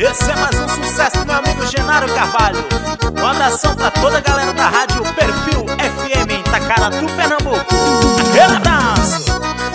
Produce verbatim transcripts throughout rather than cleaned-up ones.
Esse é mais um sucesso do meu amigo Genaro Carvalho. Um abração pra toda a galera da rádio Perfil F M em Itacaratu, Pernambuco. Aquele abraço!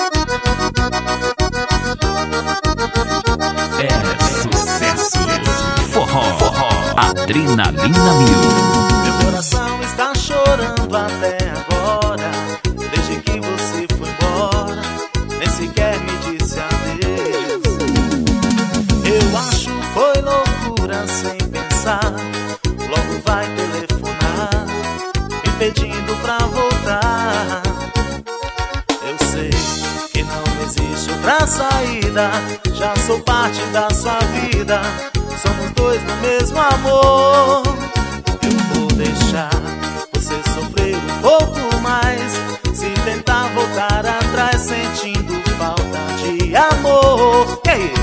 É sucesso. Forró, forró, adrenalina mil. Meu coração está chorando até agora. Desde que você foi embora, nem sequer me disse adeus. Eu acho que foi loucura sem pensar. Logo vai telefonar, me pedindo pra voltar. Eu sei que não existe outra saída. Já sou parte da sua vida. Somos dois no mesmo amor. Eu vou deixar você sofrer um pouco mais, se tentar voltar atrás sentindo falta de amor. E aí?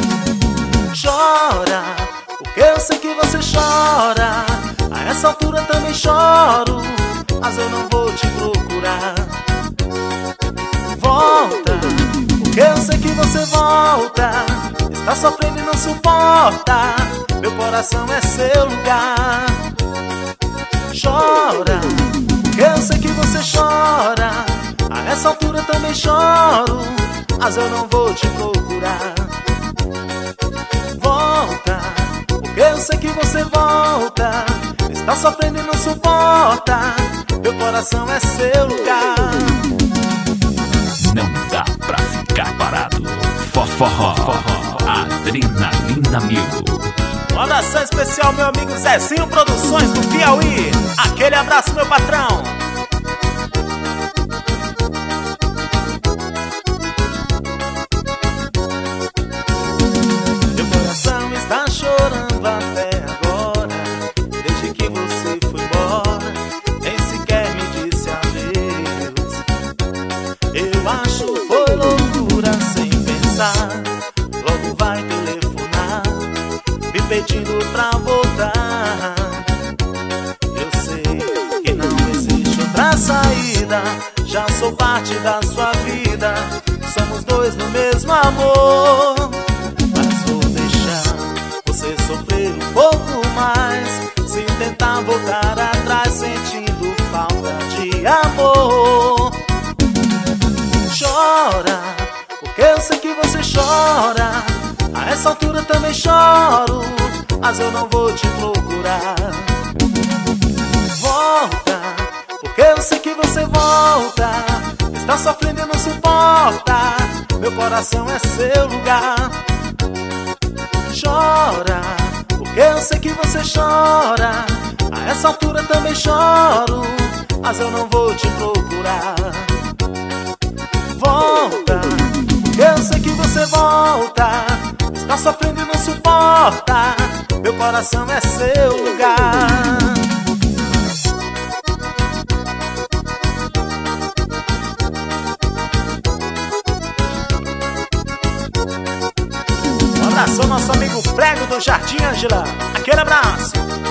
Chora, porque eu sei que você chora. A essa altura também choro, mas eu não vou te procurar. Volta, porque eu sei que você volta. Está sofrendo e não suporta. Meu coração é seu lugar. Chora, porque eu sei que você chora. A essa altura também choro, mas eu não vou te procurar. Volta, porque eu sei que você volta. Está sofrendo e não suporta. Meu coração é seu lugar. Não dá pra ficar parado. Forró, forró, adrenalina mil. Um abração especial, meu amigo Zezinho Produções do Piauí. Aquele abraço, meu patrão. Meu coração está chorando até agora. Desde que você foi embora, nem sequer me disse adeus. Eu acho que foi loucura sem pensar. Logo vai telefonar, me pedindo pra voltar. Eu sei que não existe outra saída. Já sou parte da sua vida. Somos dois no mesmo amor. Mas vou deixar você sofrer um pouco mais, se tentar voltar atrás sentindo falta de amor. Chora, porque eu sei que você chora. A essa altura também choro, mas eu não vou te procurar. Volta, porque eu sei que você volta. Está sofrendo e não suporta. Meu coração é seu lugar. Chora, porque eu sei que você chora. A essa altura também choro, mas eu não vou te procurar. Volta, porque eu sei que você volta. Está sofrendo e não suporta. Meu coração é seu lugar. Um abraço ao nosso amigo Prego do Jardim Ângela. Aquele abraço.